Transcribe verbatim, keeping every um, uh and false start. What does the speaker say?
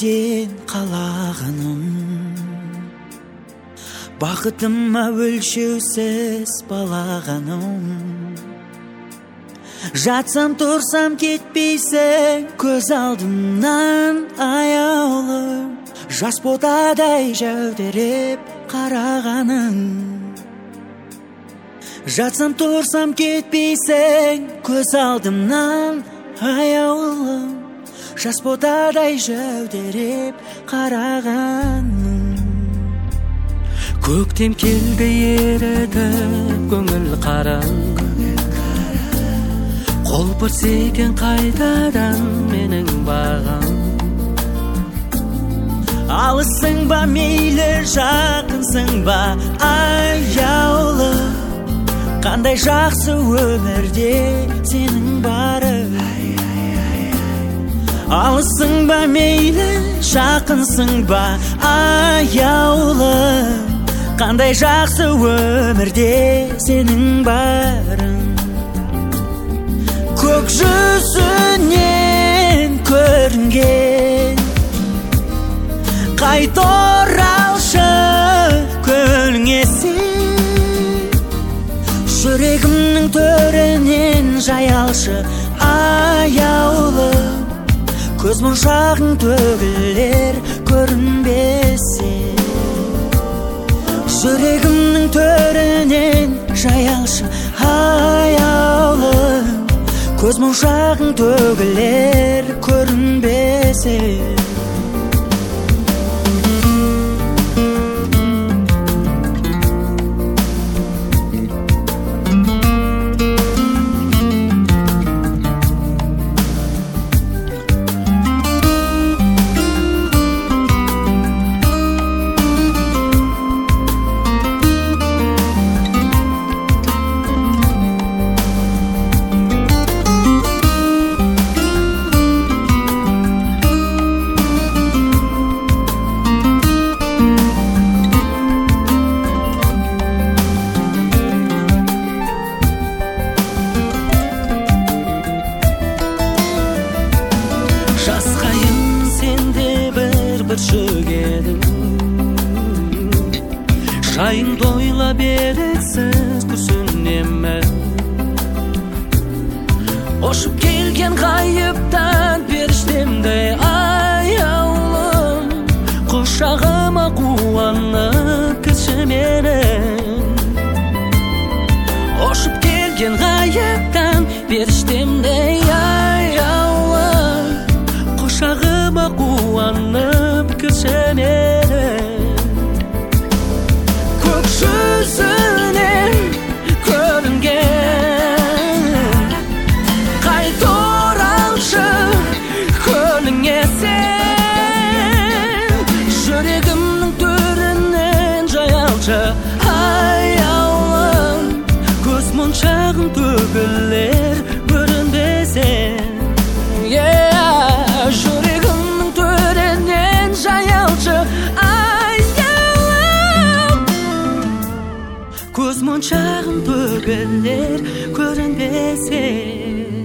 өмірден қалағаным, бақытыма өлшеусіз балағаным. Жатсам тұрсам кетпейсің көз алдымнан аяулым, жас ботадай жәудіреп қарағаның. Жатсам тұрсам кетпейсің көз алдымнан аяулым, жас ботадай жәудіреп қарағаның. Көктем келді ерітіп көңіл қараң, қолпырс екен қайтадан менің бағам. Алысың ба мейлі жақынсың ба аяулы, қандай жақсы өмірде сенің бары. Алысың ба мейлі жақынсың ба аяулы, қандай жақсы өмірде сенің барың. Көк жүзінен көрінген, қайт оралшы көліңе сен. Жүрегімнің төрінен жайалшы аяулым, көз моншағың төгілер көрінбесе. Жүрегімнің төрінен жайалшы аяулым, көз моншағың төгілер көрінбесе. Жасқайым сенде бір-бір шөгедің, жайың тойлап еріксіз күрсінемін. Ұшып келген ғайыптан періштемдей аяулым, құшағыма қуанып кірші менің. Ұшып келген ғайыптан періштемдей аяулым, құшағыма қуанып кірші менің. Көк жүзінен көрінген, қайт оралшы көліңе сен. Жүрегімнің төрінен жайалшы аяулым, көз моншағың төгілер көрінбесе. Жүрегімнің төрінен жайалшы аяулым, көз моншағың төгілер көрінбесе.